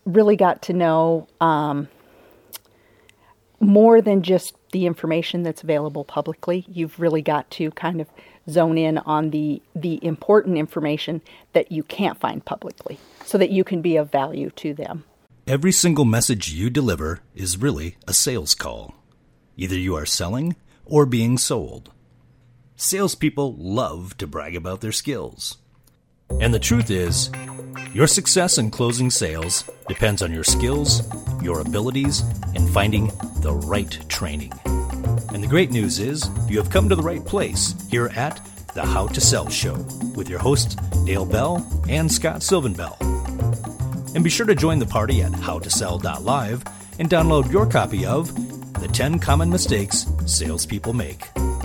really got to know more than just the information that's available publicly. You've really got to kind of zone in on the important information that you can't find publicly so that you can be of value to them. Every single message you deliver is really a sales call. Either you are selling or being sold. Salespeople love to brag about their skills. And the truth is, your success in closing sales depends on your skills, your abilities, and finding the right training. And the great news is, you have come to the right place here at the How to Sell Show with your hosts Dale Bell and Scott Silvenbell. And be sure to join the party at howtosell.live and download your copy of The 10 Common Mistakes Salespeople Make.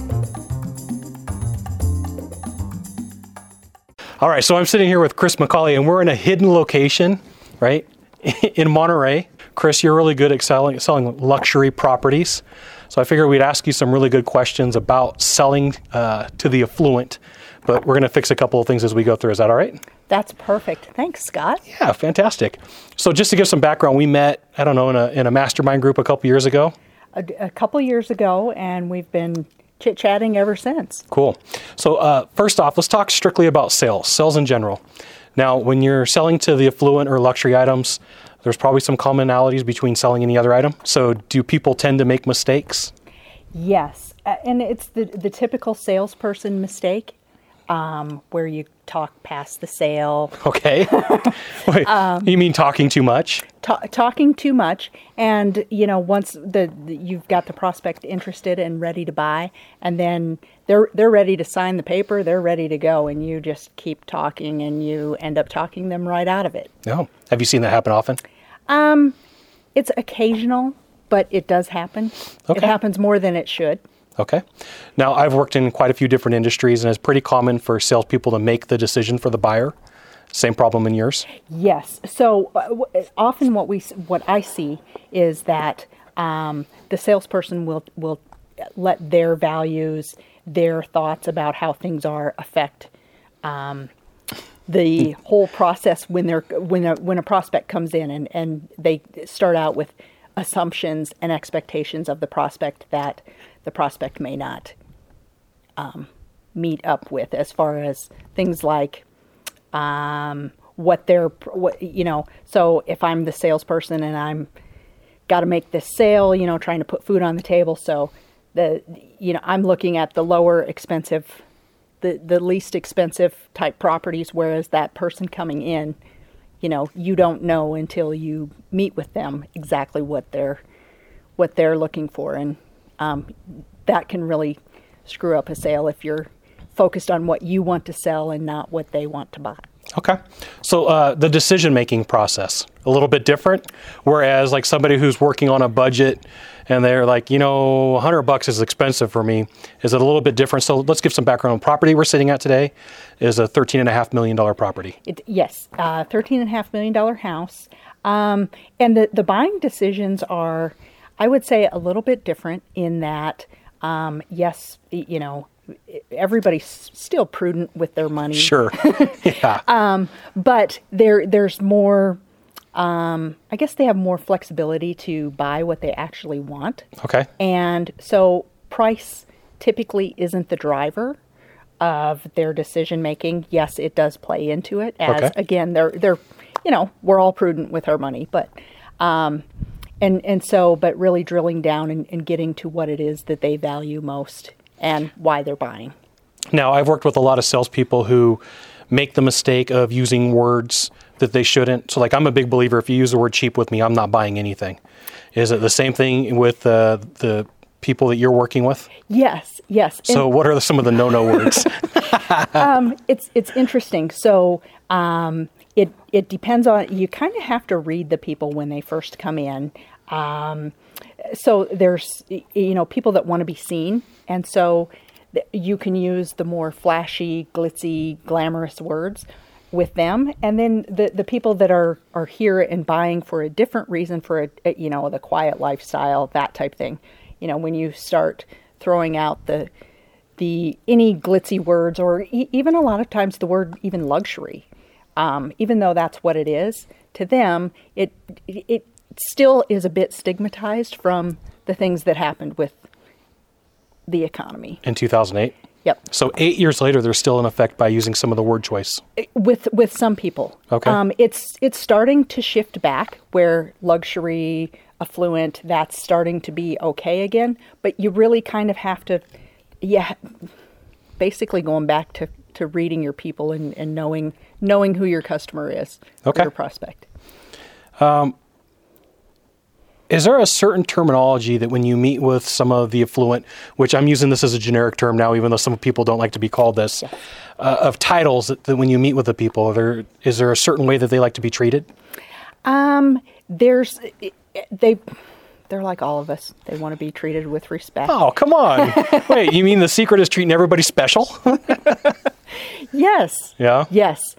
All right, so I'm sitting here with Chris McCauley, and we're in a hidden location, right, in Monterey. Chris, you're really good at selling luxury properties. So I figured we'd ask you some really good questions about selling to the affluent, but we're going to fix a couple of things as we go through. Is that all right? That's perfect. Thanks, Scott. Yeah, fantastic. So just to give some background, we met, I don't know, in a mastermind group a couple years ago. A couple years ago, and we've been chit-chatting ever since. Cool. So first off, let's talk strictly about sales in general. Now, when you're selling to the affluent or luxury items, there's probably some commonalities between selling any other item. So do people tend to make mistakes? Yes, and it's the typical salesperson mistake where you talk past the sale. Okay. Wait, you mean talking too much? Talking too much, and once you've got the prospect interested and ready to buy, and then they're ready to sign the paper, they're ready to go, and you just keep talking, and you end up talking them right out of it. Oh, have you seen that happen often? It's occasional, but it does happen. Okay. It happens more than it should. Okay. Now, I've worked in quite a few different industries, and it's pretty common for salespeople to make the decision for the buyer. Same problem in yours? Yes. So often what I see is that the salesperson will let their values, their thoughts about how things are affect the whole process when a prospect comes in, and they start out with assumptions and expectations of the prospect that the prospect may not meet up with, as far as things like so if I'm the salesperson and I'm got to make this sale, trying to put food on the table, so I'm looking at the lower expensive, the least expensive type properties, whereas that person coming in, you don't know until you meet with them exactly what they're looking for, and that can really screw up a sale if you're focused on what you want to sell and not what they want to buy. Okay. So the decision-making process, a little bit different, whereas like somebody who's working on a budget and they're like, $100 is expensive for me. Is it a little bit different? So let's give some background. Property we're sitting at today is a $13.5 million property. Yes, $13.5 million house. And the buying decisions are, I would say, a little bit different in that, yes, everybody's still prudent with their money. Sure. Yeah. But there's more, I guess they have more flexibility to buy what they actually want. Okay. And so price typically isn't the driver of their decision making. Yes, it does play into it, as Okay. again, they're we're all prudent with our money, but but really drilling down and getting to what it is that they value most and why they're buying. Now, I've worked with a lot of salespeople who make the mistake of using words that they shouldn't. So like, I'm a big believer, if you use the word cheap with me, I'm not buying anything. Is it the same thing with the people that you're working with? Yes. So what are some of the no-no words? It's interesting. So it depends on, you kind of have to read the people when they first come in. So there's, people that want to be seen. And so you can use the more flashy, glitzy, glamorous words with them. And then the people that are here and buying for a different reason, for the quiet lifestyle, that type thing. When you start throwing out any glitzy words, or even a lot of times the word even luxury, even though that's what it is, to them, it still is a bit stigmatized from the things that happened with the economy. In 2008? Yep. So 8 years later, they're still in effect by using some of the word choice. With some people. Okay. It's starting to shift back where luxury, affluent, that's starting to be okay again. But you really kind of have to, basically going back to reading your people and knowing who your customer is, Okay. your prospect. Is there a certain terminology that when you meet with some of the affluent, which I'm using this as a generic term now, even though some people don't like to be called this, of titles that when you meet with the people, is there a certain way that they like to be treated? They're like all of us. They want to be treated with respect. Oh, come on. Wait, you mean the secret is treating everybody special? Yes. Yeah? Yes.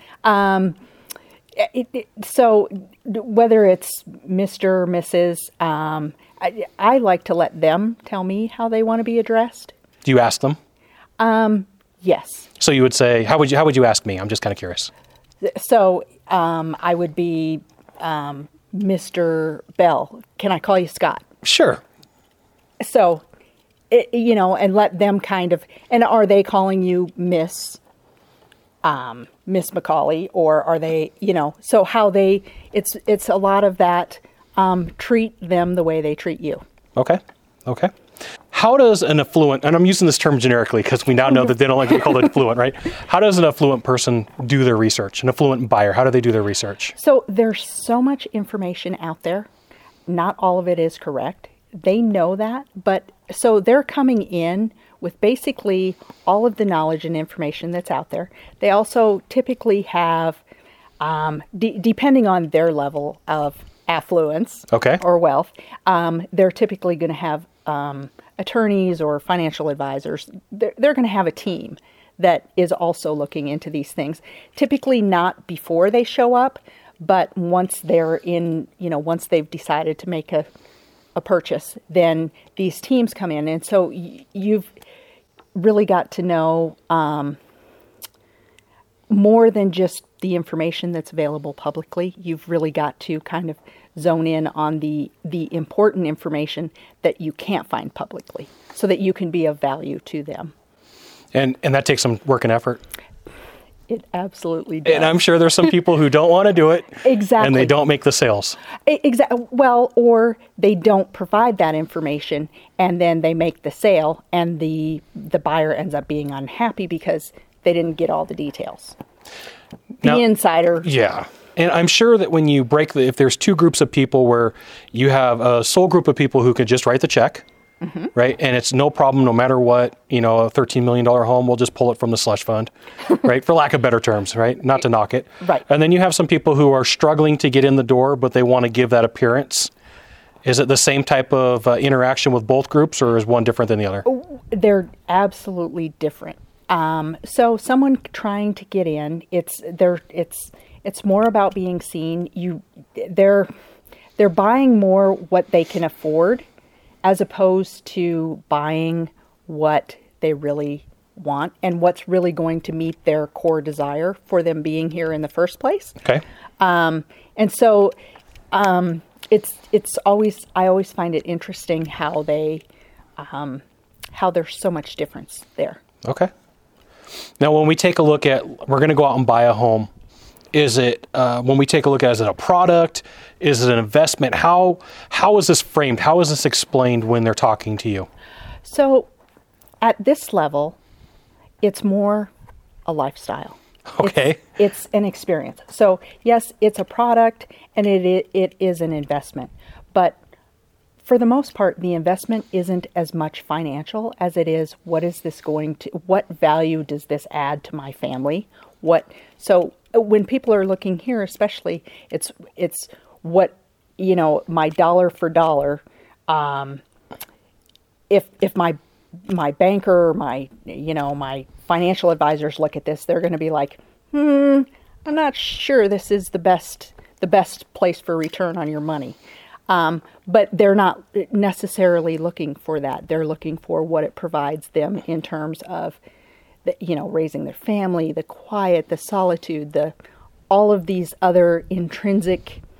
So whether it's Mr. or Mrs., I like to let them tell me how they want to be addressed. Do you ask them? Yes. So you would say, how would you ask me? I'm just kind of curious. So I would be Mr. Bell. Can I call you Scott? Sure. So, and let them kind of, and are they calling you Miss McCauley, or are they, so how it's a lot of that, treat them the way they treat you. Okay. How does an affluent, and I'm using this term generically because we now know that they don't like to be called affluent, right? How does an affluent person do their research? An affluent buyer, how do they do their research? So there's so much information out there. Not all of it is correct. They know that, but so they're coming in with basically all of the knowledge and information that's out there. They also typically have, depending on their level of affluence or wealth, they're typically going to have attorneys or financial advisors. They're going to have a team that is also looking into these things. Typically not before they show up, but once they're in, once they've decided to make a purchase, then these teams come in. And so you've really got to know more than just the information that's available publicly. You've really got to kind of zone in on the important information that you can't find publicly so that you can be of value to them. And that takes some work and effort. It absolutely does. And I'm sure there's some people who don't want to do it. Exactly. And they don't make the sales. Exactly. Well, or they don't provide that information and then they make the sale and the buyer ends up being unhappy because they didn't get all the details. The insider. Yeah. And I'm sure that when you if there's two groups of people where you have a sole group of people who can just write the check, right? And it's no problem, no matter what, a $13 million home, we'll just pull it from the slush fund, right? For lack of better terms, right? Not to knock it. Right. And then you have some people who are struggling to get in the door, but they want to give that appearance. Is it the same type of interaction with both groups, or is one different than the other? They're absolutely different. So someone trying to get in, it's more about being seen. They're buying more what they can afford, as opposed to buying what they really want and what's really going to meet their core desire for them being here in the first place. Okay. And so it's always, I always find it interesting how there's so much difference there. Okay. Now, when we take a look at, we're going to go out and buy a home. Is it, when we take a look at it, is it a product? Is it an investment? How is this framed? How is this explained when they're talking to you? So at this level, it's more a lifestyle. Okay. It's an experience. So yes, it's a product and it is an investment. But for the most part, the investment isn't as much financial as it is what value does this add to my family? So when people are looking here, especially, it's what, my dollar for dollar. If my banker or my financial advisors look at this, they're going to be like, I'm not sure this is the best place for return on your money. But they're not necessarily looking for that. They're looking for what it provides them in terms of, raising their family, the quiet, the solitude, all of these other intrinsic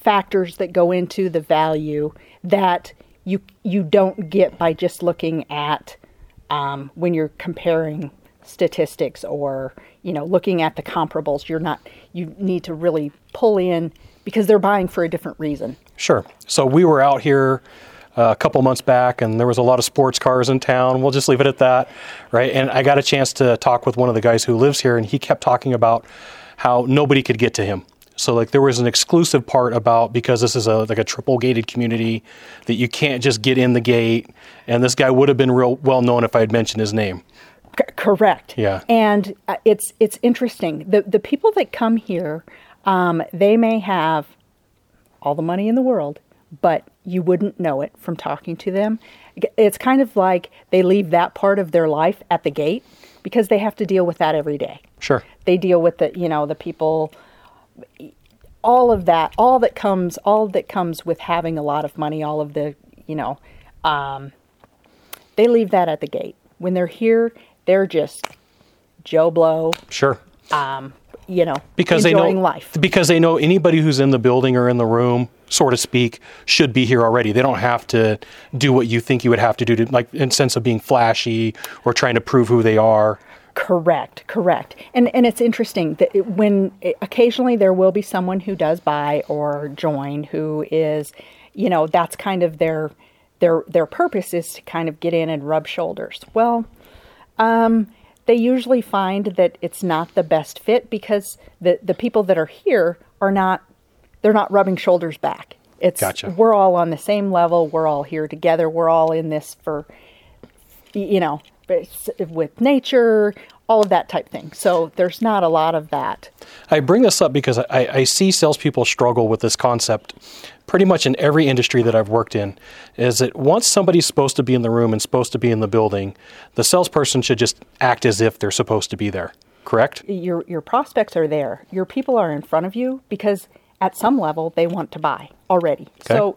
factors that go into the value that you don't get by just looking at when you're comparing statistics or looking at the comparables. You need to really pull in because they're buying for a different reason. Sure. So we were out here a couple months back, and there was a lot of sports cars in town. We'll just leave it at that, right? And I got a chance to talk with one of the guys who lives here, and he kept talking about how nobody could get to him. So like there was an exclusive part about, because this is like a triple gated community, that you can't just get in the gate. And this guy would have been real well known if I had mentioned his name. Correct. Yeah. And it's interesting. The people that come here, they may have all the money in the world, but you wouldn't know it from talking to them. It's kind of like they leave that part of their life at the gate because they have to deal with that every day. Sure. They deal with the people, all of that, all that comes with having a lot of money, all of the, they leave that at the gate. When they're here, they're just Joe Blow. Sure. Because enjoying life. Because they know anybody who's in the building or in the room, so to speak, should be here already. They don't have to do what you think you would have to do to, like, in sense of being flashy or trying to prove who they are. Correct. And it's interesting that occasionally there will be someone who does buy or join who is, that's kind of their purpose is to kind of get in and rub shoulders. Well, they usually find that it's not the best fit because the people that are here they're not rubbing shoulders back. Gotcha. We're all on the same level. We're all here together. We're all in this for, with nature, all of that type thing. So there's not a lot of that. I bring this up because I see salespeople struggle with this concept pretty much in every industry that I've worked in, is that once somebody's supposed to be in the room and supposed to be in the building, the salesperson should just act as if they're supposed to be there. Correct? Your prospects are there. Your people are in front of you because at some level they want to buy already. Okay. So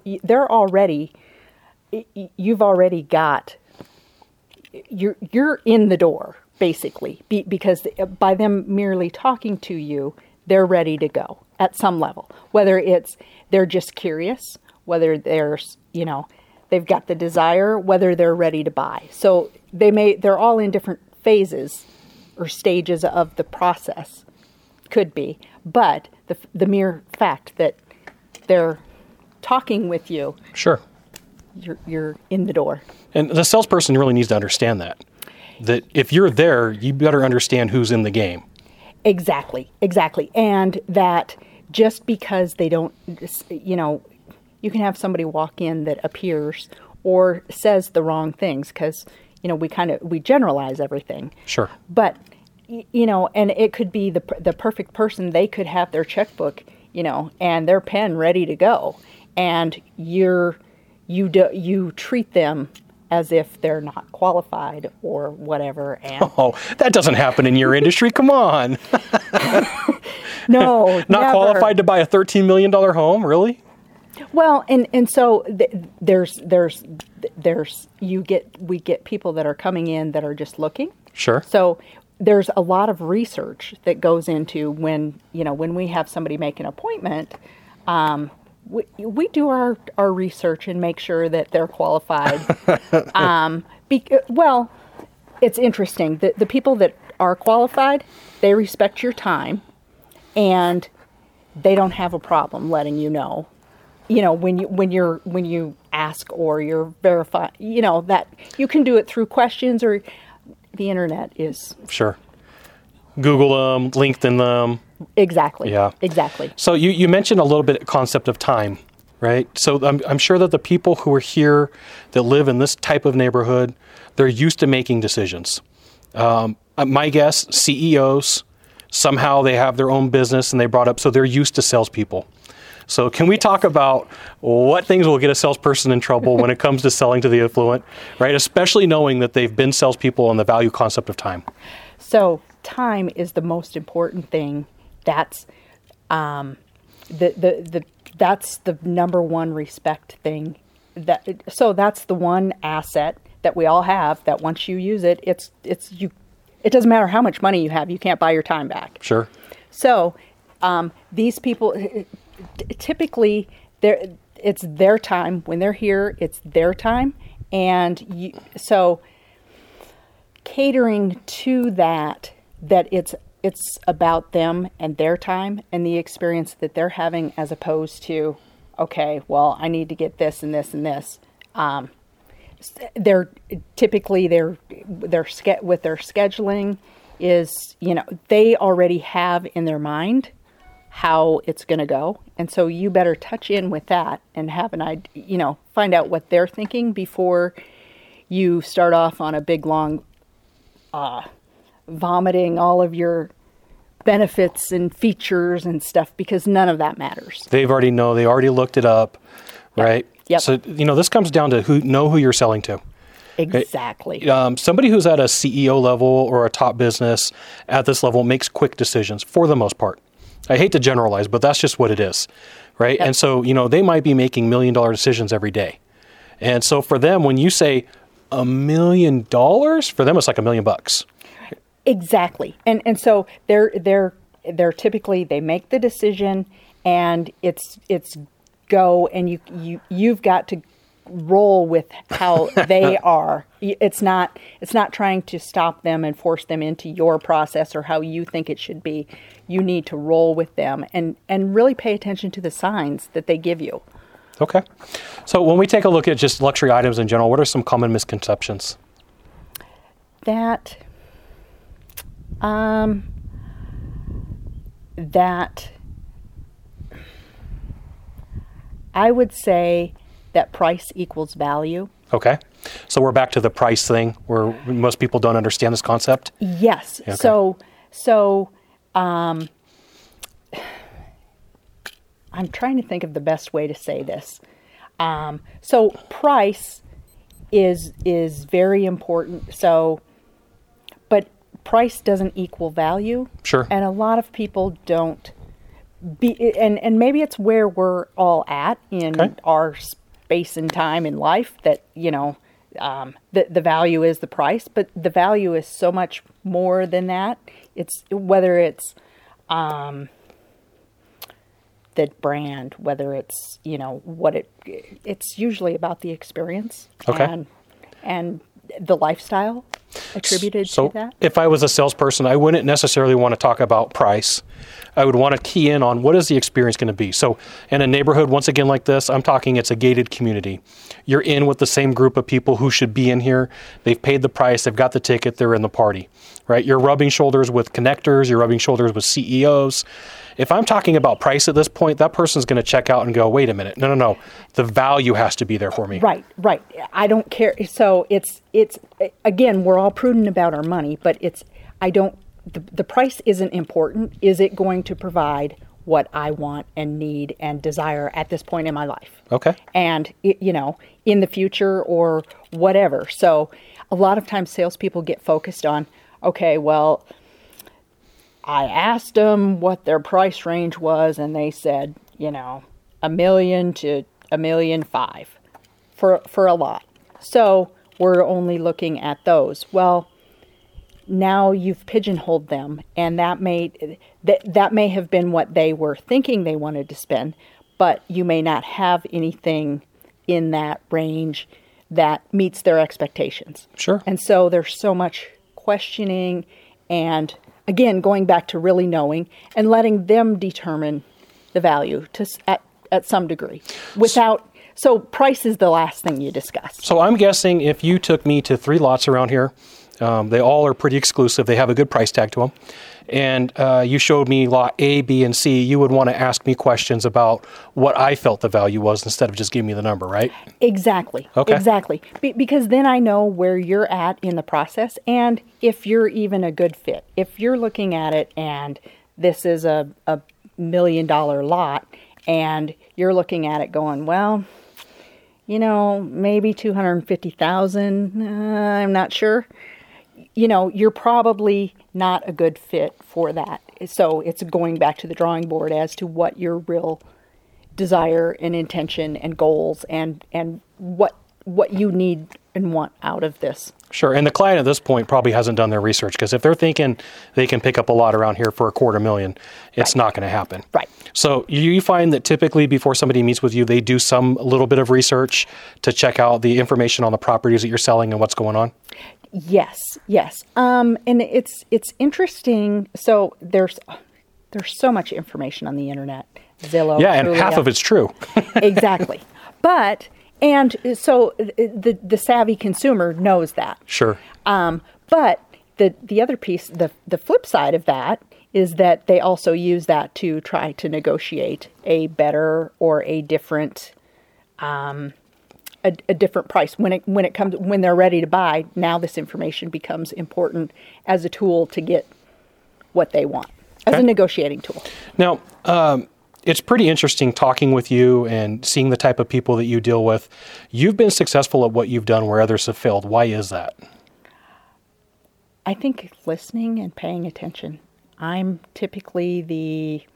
you've already got, you're in the door basically because by them merely talking to you, they're ready to go at some level. Whether it's they're just curious, whether there's, they've got the desire, whether they're ready to buy. So they're all in different phases or stages of the process, could be. But the mere fact that they're talking with you, sure, you're in the door. And the salesperson really needs to understand that if you're there, you better understand who's in the game. Exactly. And that just because they don't, you can have somebody walk in that appears or says the wrong things because, we generalize everything. Sure. But, and it could be the perfect person. They could have their checkbook, and their pen ready to go. And you treat them as if they're not qualified or whatever. And that doesn't happen in your industry. Come on. No, not never. Qualified to buy a $13 million home, really? Well, and so we get people that are coming in that are just looking. Sure. So there's a lot of research that goes into when we have somebody make an appointment. We do our research and make sure that they're qualified. Well, it's interesting. The people that are qualified, they respect your time, and they don't have a problem letting you know. When you ask or you're verifying, that you can do it through questions or the internet is. Sure. Google them, LinkedIn them. Exactly. Yeah. Exactly. So you mentioned a little bit concept of time, right? So I'm sure that the people who are here that live in this type of neighborhood, they're used to making decisions. My guess, CEOs, somehow they have their own business and they brought up, so they're used to salespeople. So can we talk about what things will get a salesperson in trouble when it comes to selling to the affluent, right? Especially knowing that they've been salespeople on the value concept of time. So time is the most important thing. That's that's the number one respect thing. So that's the one asset that we all have. That once you use it, it's you. It doesn't matter how much money you have. You can't buy your time back. Sure. So these people, typically it's their time when they're here. It's their time, and so catering to that it's about them and their time and the experience that they're having, as opposed to, okay, well, I need to get this and this and this. They're typically with their scheduling is, they already have in their mind how it's going to go. And so you better touch in with that and have an idea, find out what they're thinking before you start off on a big, long, vomiting all of your benefits and features and stuff, because none of that matters. They already looked it up, right? Yep. So, this comes down to who you're selling to. Exactly. Somebody who's at a CEO level or a top business at this level makes quick decisions for the most part. I hate to generalize, but that's just what it is, right? Yep. And so, they might be making $1 million decisions every day. And so for them, when you say $1 million, for them, it's like $1 million. Exactly. And so they're typically, they make the decision and it's go, and you've got to roll with how they are. It's not trying to stop them and force them into your process or how you think it should be. You need to roll with them and really pay attention to the signs that they give you. Okay. So when we take a look at just luxury items in general, what are some common misconceptions? That I would say that price equals value. Okay. So we're back to the price thing where most people don't understand this concept? Yes. Okay. So I'm trying to think of the best way to say this. So price is very important. So, but price doesn't equal value. Sure. And a lot of people don't and maybe it's where we're all at in our space and time in life, that, the value is the price, but the value is so much more than that. It's whether it's, the brand, whether it's, it's usually about the experience and the lifestyle attributed to that. If I was a salesperson, I wouldn't necessarily want to talk about price. I would want to key in on what is the experience going to be. So in a neighborhood, once again, like this, I'm talking it's a gated community. You're in with the same group of people who should be in here. They've paid the price. They've got the ticket. They're in the party, right? You're rubbing shoulders with connectors. You're rubbing shoulders with CEOs. If I'm talking about price at this point, that person's going to check out and go, wait a minute. No. The value has to be there for me. Right. I don't care. So it's again, we're all prudent about our money, but the price isn't important. Is it going to provide what I want and need and desire at this point in my life? Okay. And, in the future or whatever. So a lot of times salespeople get focused on, okay, well, I asked them what their price range was, and they said, $1 million to $1.5 million for a lot. So we're only looking at those. Well, now you've pigeonholed them, and that may have been what they were thinking they wanted to spend, but you may not have anything in that range that meets their expectations. Sure. And so there's so much questioning, and again, going back to really knowing and letting them determine the value at some degree. So price is the last thing you discuss. So I'm guessing if you took me to 3 lots around here, they all are pretty exclusive. They have a good price tag to them. And you showed me lot A, B, and C. You would want to ask me questions about what I felt the value was instead of just giving me the number, right? Exactly. Okay. Exactly. Because then I know where you're at in the process and if you're even a good fit. If you're looking at it and this is a $1 million lot and you're looking at it going, well, maybe 250,000, I'm not sure. You're probably not a good fit for that. So it's going back to the drawing board as to what your real desire and intention and goals and what what you need and want out of this. Sure. And the client at this point probably hasn't done their research, because if they're thinking they can pick up a lot around here for $250,000, it's not going to happen. Right. So you find that typically before somebody meets with you, they do some little bit of research to check out the information on the properties that you're selling and what's going on? Yes. And it's interesting. So there's so much information on the internet. Zillow. Yeah, and Trulia. half of it's true. Exactly. And so the savvy consumer knows that. Sure. But the other piece, the flip side of that is that they also use that to try to negotiate a better or a different a different price when they're ready to buy. Now this information becomes important as a tool to get what they want, as a negotiating tool. Now, it's pretty interesting talking with you and seeing the type of people that you deal with. You've been successful at what you've done where others have failed. Why is that? I think listening and paying attention. I'm typically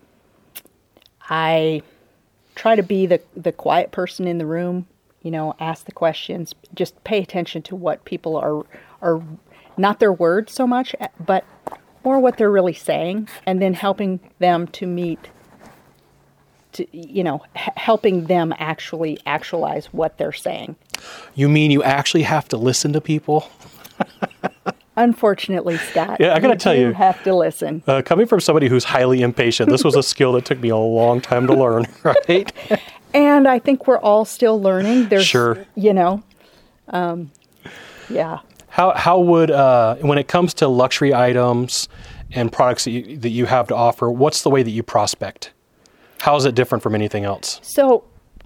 I try to be the quiet person in the room, ask the questions, just pay attention to what people are not their words so much, but more what they're really saying, and then helping them helping them actually actualize what they're saying. You mean you actually have to listen to people? Unfortunately, Scott. Yeah, I got to tell you, have to listen. Coming from somebody who's highly impatient, this was a skill that took me a long time to learn, right? And I think we're all still learning. Sure. Yeah. How would, when it comes to luxury items and products that you have to offer, what's the way that you prospect? How is it different from anything else? So,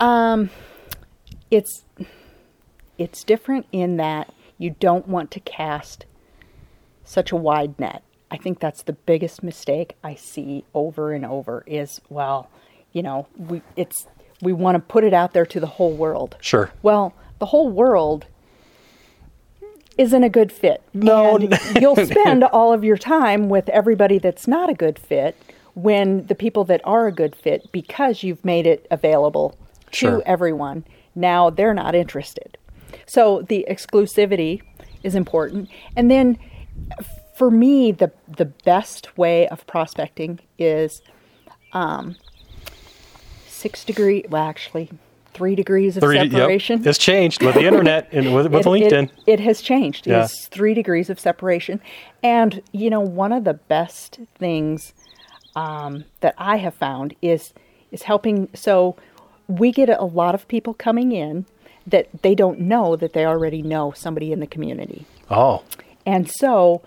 it's different in that you don't want to cast such a wide net. I think that's the biggest mistake I see over and over is, we want to put it out there to the whole world. Sure. Well, the whole world isn't a good fit. No. And you'll spend all of your time with everybody that's not a good fit, when the people that are a good fit, because you've made it available to everyone, now they're not interested. So the exclusivity is important. And then for me, the best way of prospecting is 3 degrees of separation. Yep. It's changed with the internet and with LinkedIn. It has changed. Yeah. It's 3 degrees of separation. And, one of the best things that I have found is helping. So we get a lot of people coming in that they don't know that they already know somebody in the community. Oh. And so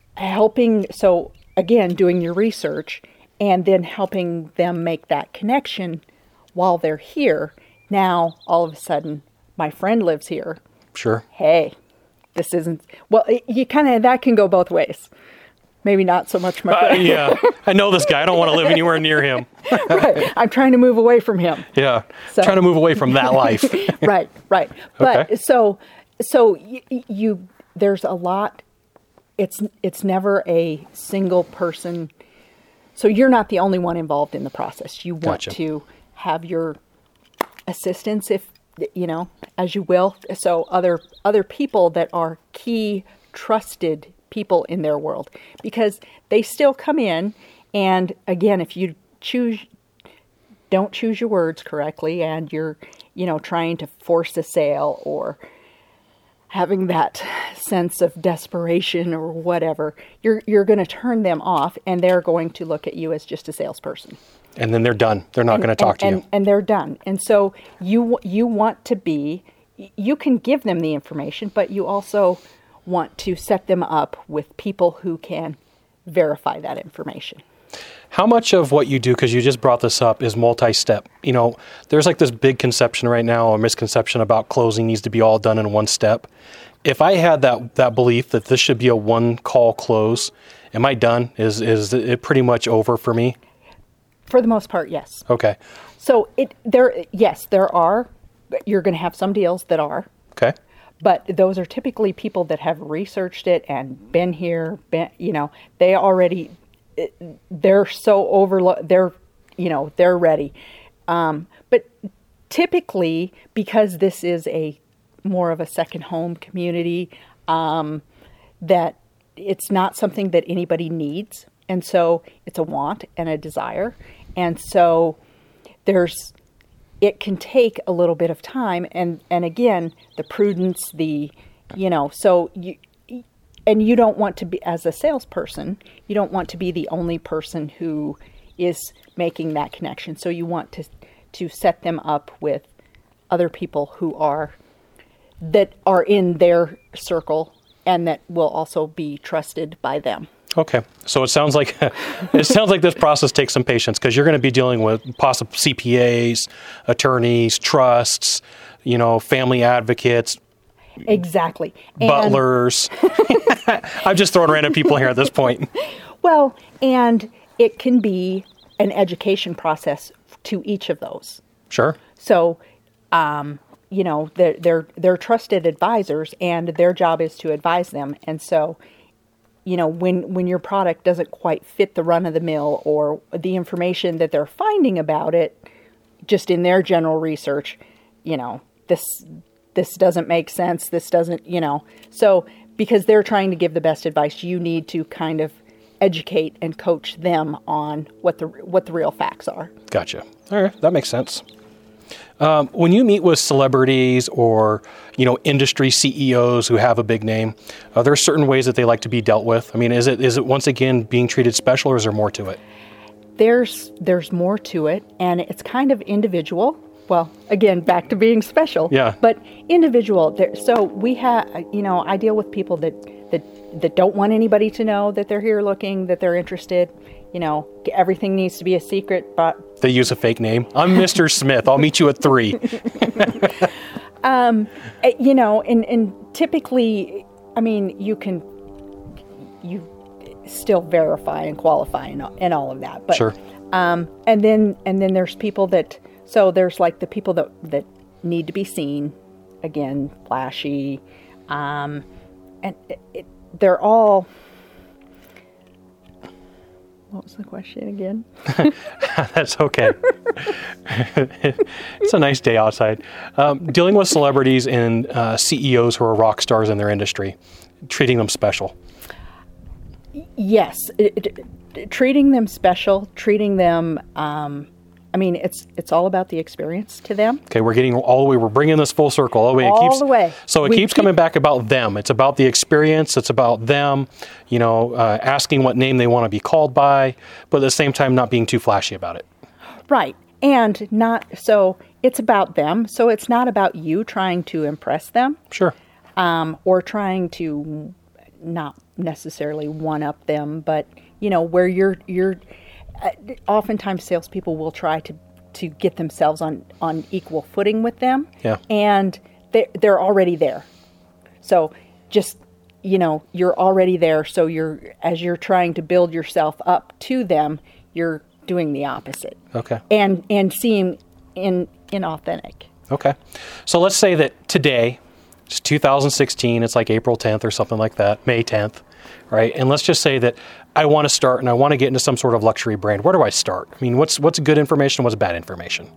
again, doing your research and then helping them make that connection while they're here. Now, all of a sudden, my friend lives here. Sure. Hey, this isn't, that can go both ways. Maybe not so much my friend. Yeah, I know this guy. I don't want to live anywhere near him. Right. I'm trying to move away from him. Yeah, trying to move away from that life. Right. But Okay. so you there's a lot. It's never a single person. So you're not the only one involved in the process. You want Gotcha. to have your assistants, if as you will. So other people that are key trusted people in their world, because they still come in, and again, if you don't choose your words correctly, and you're trying to force a sale or having that sense of desperation or whatever, you're going to turn them off, and they're going to look at you as just a salesperson. And then they're done. They're not going to talk to you. And they're done. And so you want to be, you can give them the information, but you also want to set them up with people who can verify that information. How much of what you do, because you just brought this up, is multi-step? There's like this big conception right now, or misconception about closing needs to be all done in one step. If I had that belief that this should be a one-call close, am I done? Is it pretty much over for me? For the most part, yes. Okay. So there are, you're going to have some deals that are. Okay. But those are typically people that have researched it and been here, they already, they're so they're ready. But typically, because this is a more of a second home community, that it's not something that anybody needs. And so it's a want and a desire. And so it can take a little bit of time. And again, the prudence, so you don't want to be, as a salesperson, you don't want to be the only person who is making that connection. So you want to set them up with other people that are in their circle and that will also be trusted by them. Okay, so it sounds like this process takes some patience, because you're going to be dealing with possible CPAs, attorneys, trusts, family advocates. Exactly. Butlers. I'm just throwing random people here at this point. Well, and it can be an education process to each of those. Sure. So, they're trusted advisors, and their job is to advise them. And so, when your product doesn't quite fit the run of the mill, or the information that they're finding about it, just in their general research, this doesn't make sense. This doesn't, so because they're trying to give the best advice, you need to kind of educate and coach them on what the real facts are. Gotcha. All right. That makes sense. When you meet with celebrities or, industry CEOs who have a big name, there are certain ways that they like to be dealt with. I mean, is it once again being treated special, or is there more to it? There's more to it, and it's kind of individual. Well, again, back to being special. Yeah. But individual. So we have, I deal with people that don't want anybody to know that they're here looking, that they're interested. Everything needs to be a secret, but they use a fake name. I'm Mr. Smith. I'll meet you at 3. And typically, I mean, you still verify and qualify and all of that. But, sure. And then there's people there's like the people that need to be seen, again, flashy, and they're all. What was the question again? That's okay. It's a nice day outside. Dealing with celebrities and CEOs who are rock stars in their industry, treating them special. Yes. Treating them special, treating them, it's all about the experience to them. Okay, we're bringing this full circle all the way. All the way. So it keeps coming back about them. It's about the experience. It's about them, asking what name they want to be called by, but at the same time not being too flashy about it. Right. And it's about them. So it's not about you trying to impress them. Sure. Or trying to not necessarily one-up them, but, where you're oftentimes salespeople will try to get themselves on equal footing with them. Yeah. And they're already there. So just, you're already there. So as you're trying to build yourself up to them, you're doing the opposite. Okay. And seem inauthentic. Okay. So let's say that today, it's 2016, it's like April 10th or something like that, May 10th, right? And let's just say that I want to start and I want to get into some sort of luxury brand. Where do I start? I mean, what's good information? What's bad information?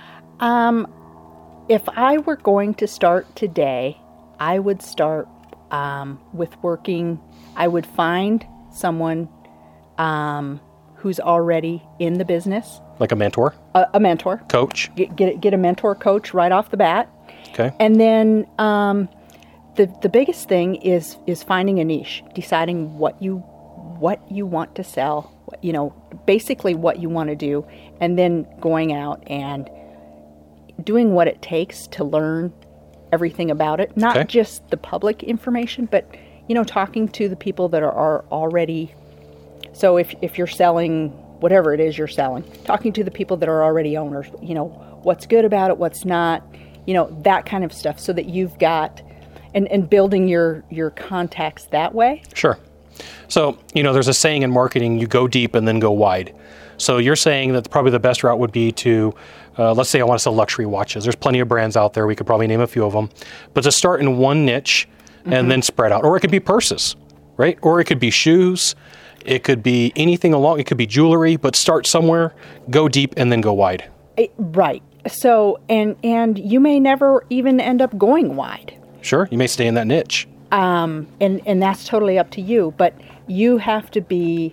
If I were going to start today, I would start with working. I would find someone who's already in the business. Like a mentor? A mentor. Coach? Get a mentor coach right off the bat. Okay. And then the biggest thing is finding a niche, deciding what you want to sell, basically what you want to do, and then going out and doing what it takes to learn everything about it. Not just the public information, but, talking to the people that are already. So if you're selling whatever it is you're selling, talking to the people that are already owners, what's good about it, what's not, that kind of stuff, so that you've got, and building your contacts that way. Sure. So, there's a saying in marketing, you go deep and then go wide. So you're saying that probably the best route would be to, let's say I want to sell luxury watches. There's plenty of brands out there. We could probably name a few of them. But to start in one niche and then spread out. Or it could be purses, right? Or it could be shoes. It could be anything along. It could be jewelry. But start somewhere, go deep, and then go wide. Right. So, and you may never even end up going wide. Sure, you may stay in that niche. And that's totally up to you, but you have to be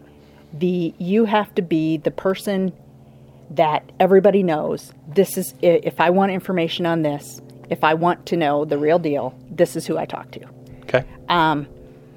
the person that everybody knows. This is, if I want information on this, if I want to know the real deal, this is who I talk to. Okay. And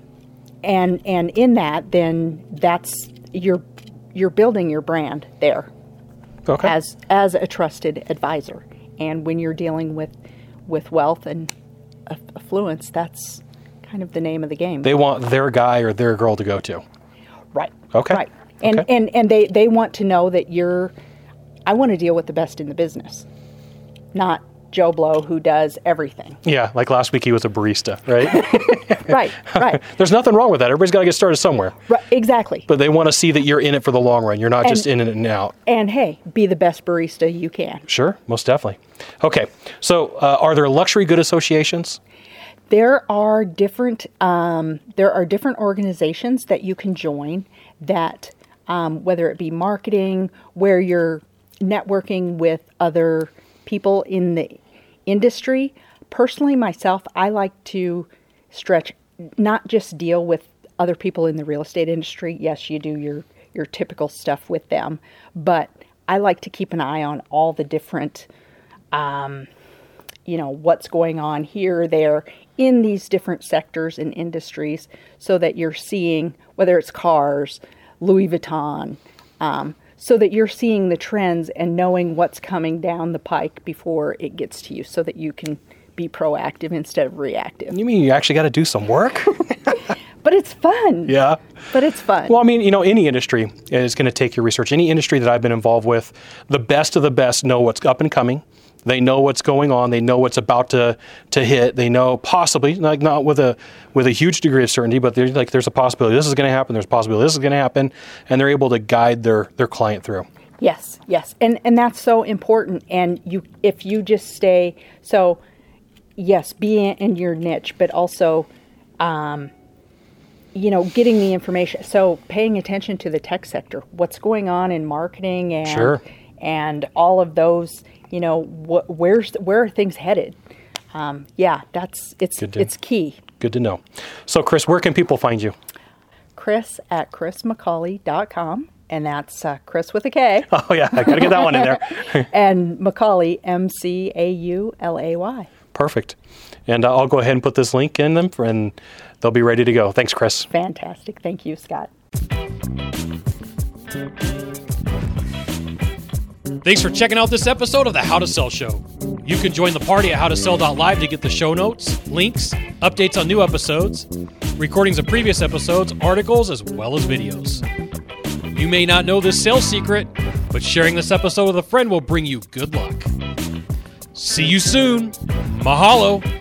in that, then that's you're building your brand there. Okay. As a trusted advisor. And when you're dealing with wealth and affluence, that's kind of the name of the game. They want their guy or their girl to go to. Right. Okay. Right. And Okay. and they want to know that I want to deal with the best in the business, not Joe Blow who does everything. Yeah, like last week he was a barista, right? Right. There's nothing wrong with that. Everybody's got to get started somewhere. Right, exactly. But they want to see that you're in it for the long run. You're not just in it and out. And hey, be the best barista you can. Sure, most definitely. Okay, so are there luxury good associations? There are different organizations that you can join that, whether it be marketing, where you're networking with other people in the industry. Personally, myself, I like to stretch, not just deal with other people in the real estate industry. Yes, you do your typical stuff with them, but I like to keep an eye on all the different, what's going on here or there in these different sectors and industries, so that you're seeing, whether it's cars, Louis Vuitton, so that you're seeing the trends and knowing what's coming down the pike before it gets to you, so that you can be proactive instead of reactive. You mean you actually got to do some work? But it's fun. Yeah. But it's fun. Well, I mean, any industry is going to take your research. Any industry that I've been involved with, the best of the best know what's up and coming. They know what's going on. They know what's about to hit. They know possibly, like not with a huge degree of certainty, but there's a possibility this is going to happen. There's a possibility this is going to happen, and they're able to guide their client through. Yes, and that's so important. And if you just stay, so yes, be in your niche, but also, getting the information. So paying attention to the tech sector, what's going on in marketing, and Sure. and all of those. Where are things headed? It's key. Good to know. So, Chris, where can people find you? Chris at chrismacaulay.com, and that's Chris with a K. Oh, yeah, I got to get that one in there. And Macaulay, Macaulay. Perfect. And I'll go ahead and put this link in them, and they'll be ready to go. Thanks, Chris. Fantastic. Thank you, Scott. Thanks for checking out this episode of the How to Sell Show. You can join the party at howtosell.live to get the show notes, links, updates on new episodes, recordings of previous episodes, articles, as well as videos. You may not know this sales secret, but sharing this episode with a friend will bring you good luck. See you soon. Mahalo.